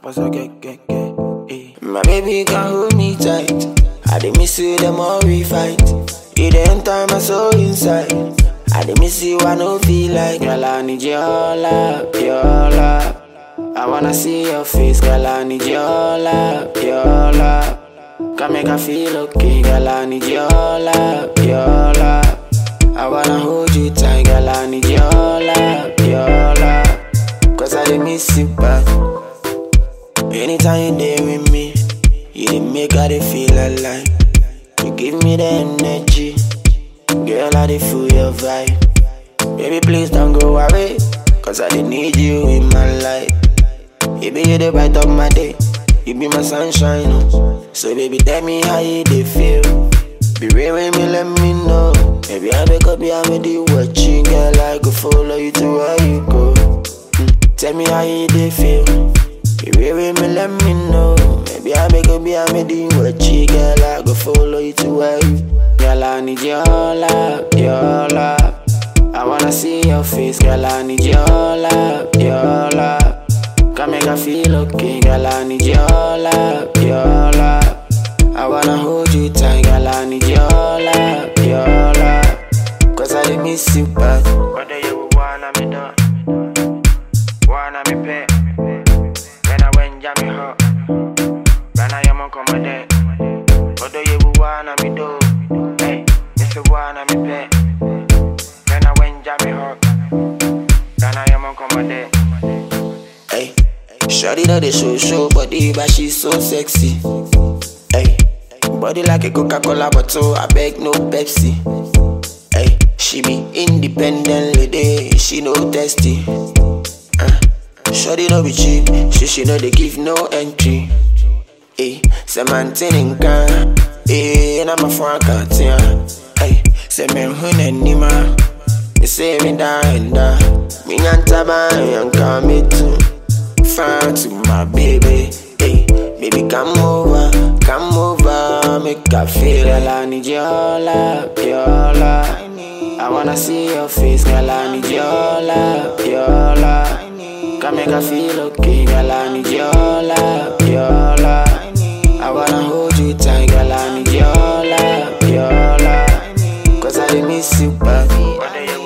Cause I get, eh. My baby can hold me tight. I dey miss you the more we fight. You the enter my soul inside. I dey miss you, I no feel like. Girl, I need your love, your love. I wanna see your face, girl, I need your love, your love. Can make her feel okay, girl, I need your love, your love. I wanna hold you tight, girl, I need your love, your love. Cause I dey miss you bad. Anytime you there with me, you dey make her dey feel alive. You give me the energy, girl, I dey feel your vibe. Baby, please don't go away, cause I dey need you in my life. Baby, you the bright of my day, you be my sunshine, oh. So baby, tell me how you dey feel. Be real with me, let me know. Maybe I wake up, yeah, I'm ready watching. Girl, I go follow you to where you go. Tell me how you dey feel. Be real with me, let me know. Maybe I wake up, yeah, I'm ready watching. Girl, I go follow you to where you go. Girl, I need your love, your love. I wanna see your face, girl, I need your love, your love. Can make her feel okay, girl, I need your love, your love. I wanna hold you tight, girl, I need your love, your love. Cause I dey miss you bad. Whether you wanna me do, wanna me pay. When I went jam me hot, when I am on command. Whether you wanna me do, hey, Mr. Wanna me pay. When I went jam me hot, when I am on command. Hey, shawty know the show body, but she's so sexy. Hey, body like a Coca-Cola bottle, I beg no Pepsi. Hey, she be independent lady, she no testy. Shawty no be cheap, she know they give no entry. Hey, say maintaining can, hey, and I'm a frank hey, say me hunne nima, me say me da and da, me nyanta ba yanka me too. Far to my baby, hey, baby come over, make her feel. Girl, I need your love, your love. I wanna see your face, girl, I need your love, your love. Can make her feel okay, girl, I need your love, your love. I wanna hold you tight, girl, I need your love, your love. Cause I dey miss you bad. Whether you